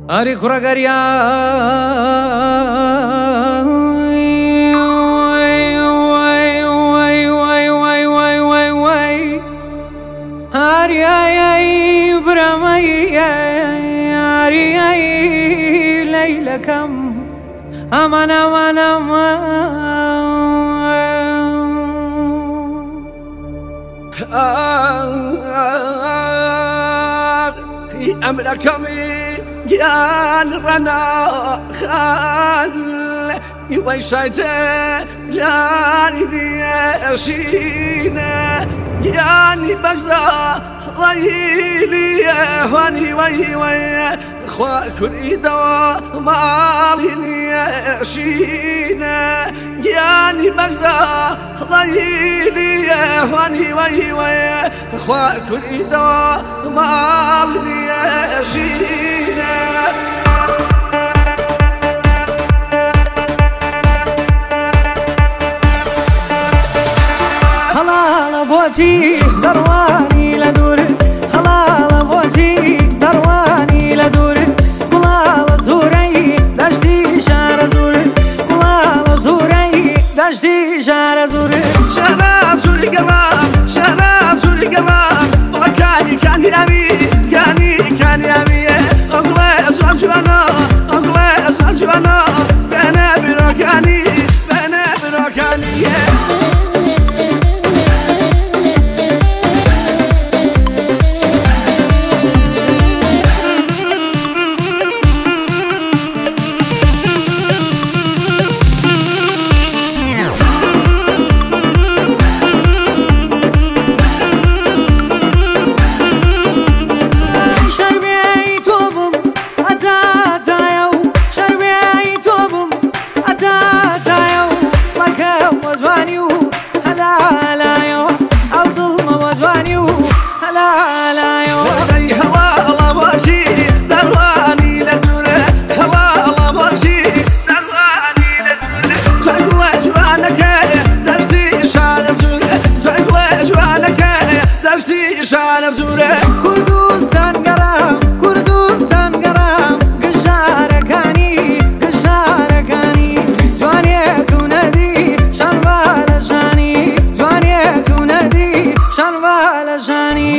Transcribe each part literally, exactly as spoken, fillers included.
ئاری کوڕەگەریا هاریایی برەمەی هاریایی لەیلەکەم ئەمان ئەمان ئەمان ئەمرەکەمی گیان ڕەنا خان وەی شایتە لانی دیێشینە گیانی بەگزە ڕەیلیە هوانی وەی وەیە خوا کوریدەوە ماڵی نیەشینە گیانی بەگزە ڕەیلیە هوانی وەی وەیە خوا کوریدەوە ماڵی نیەشینە هەڵاڵە بۆچی دەڕوانی لە دوور هەڵاڵە بۆچی دەڕوانی لە دوور گوڵاڵە زوورەی دەشتی شارە زوور گوڵاڵە زوورەی دەشتی شارە زوور شارە زووری گەڕام شارە زووری گەڕام بەڵەکانی کانی ئەوی کانی کانی ئەویە ئەگوڵێ زۆر جوانە ئەگوڵێ زۆر جوانە بێنە بیرۆکانی بێنە بیرۆکانیە شارە زوورە کوردستان گەڕام کوردستان گەڕام گژارەکانی گژارەکانی جوانێک و نەدی شەڕوا لە ژانی جوانێک و نەدی شەڕوا لە ژانی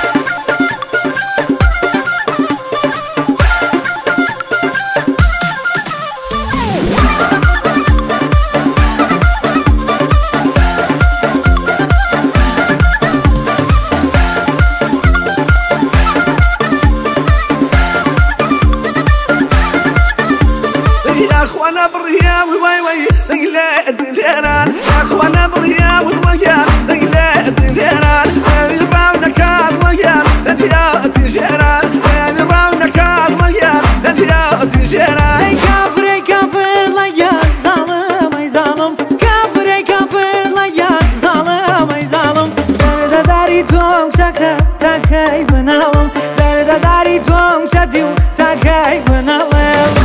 أخوانا بالرياض وي وي ليلى الدليران أخوانا بالرياض والرياض ليلى الدليران يضربونا كاد رياض لجيات جيران يضربونا كاد رياض لجيات جيران أي كافر أي كافر ليال ظالم أي ظالم كافر أي كافر ليال ظالم أي ظالم درد داري توم سكا تاكاي بنالم درد داري توم سديو تاكاي بنالم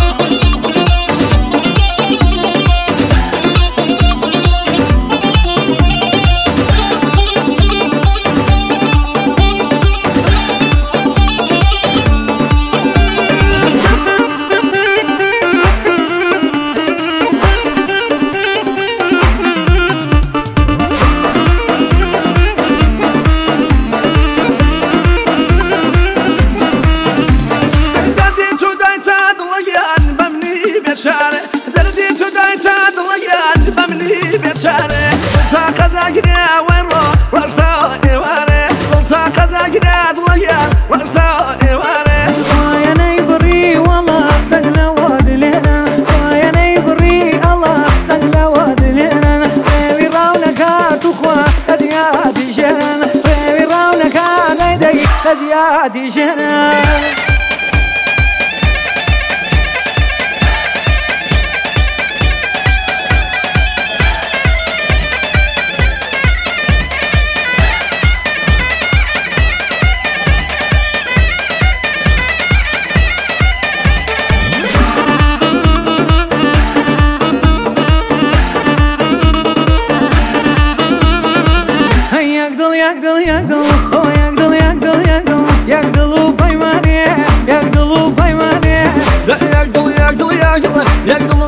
دردي تداي تاد ريان بمني بشاري طاقة ذاقنا وين رو رشتا إيواني طاقة ذاقنا ريان رشتا إيواني يا نيبري والله دقنا واد لنا يا نيبري الله دقنا واد لنا ريوي راونك تخوى هدياتي شرن ريوي راونك ديدي هدياتي شرن يقدل يقدل يقدل يقدل يقدل يقدل وبيماني يقدل وبيماني يا